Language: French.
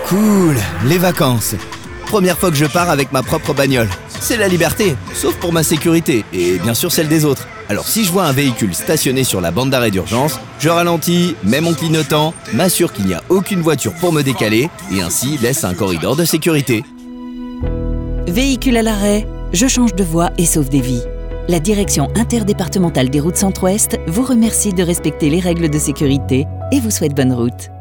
Cool, les vacances. Première fois que je pars avec ma propre bagnole. C'est la liberté, sauf pour ma sécurité et bien sûr celle des autres. Alors si je vois un véhicule stationné sur la bande d'arrêt d'urgence, je ralentis, mets mon clignotant, m'assure qu'il n'y a aucune voiture pour me décaler et ainsi laisse un corridor de sécurité. Véhicule à l'arrêt, je change de voie et sauve des vies. La Direction interdépartementale des routes Centre-Ouest vous remercie de respecter les règles de sécurité et vous souhaite bonne route.